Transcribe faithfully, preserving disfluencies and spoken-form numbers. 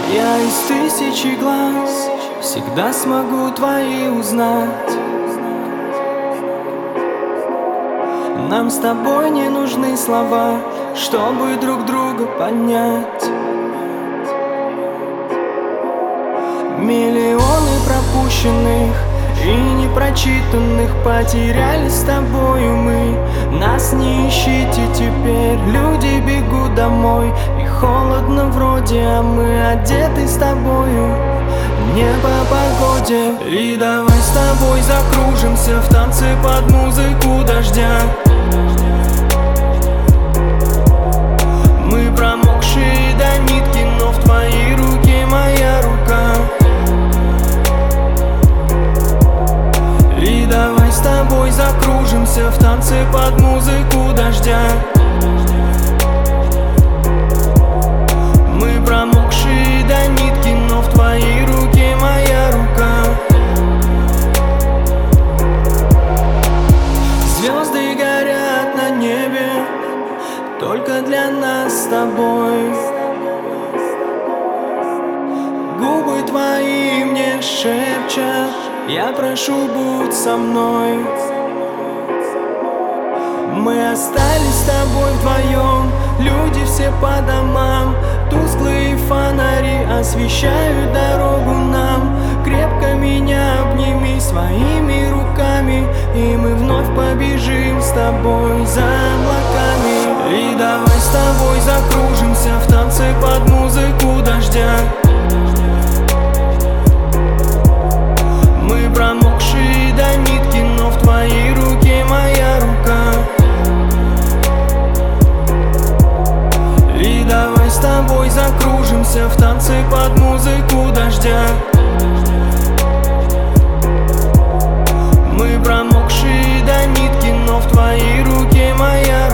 Я из тысячи глаз всегда смогу твои узнать. Нам с тобой не нужны слова, чтобы друг друга понять. Миллионы пропущенных и непрочитанных потеряли с тобою мы. Нас не ищите теперь, люди бегут домой. И холодно вроде, а мы одеты с тобою не по погоде. И давай с тобой закружимся в танце под музыку дождя. Мы промокшие до нитки, но в твоей руке моя рука. И давай с тобой закружимся в танце под музыку дождя. Мы промокшие до нитки, но в твоей руке моя рука. Звезды горят на небе только для нас с тобой. Губы твои мне шепчут: я прошу, будь со мной. Мы остались с тобой вдвоем, люди все по домам. Тусклые фонари освещают дорогу нам. Крепко меня обними своими руками, и мы вновь побежим с тобой за облаками. И давай с тобой закружимся в танце под музыку дождя. Мы промокшие до нитки, но в твоей руке моя рука. И давай с тобой закружимся в танце под музыку дождя. Мы промокшие до нитки, но в твоей руке моя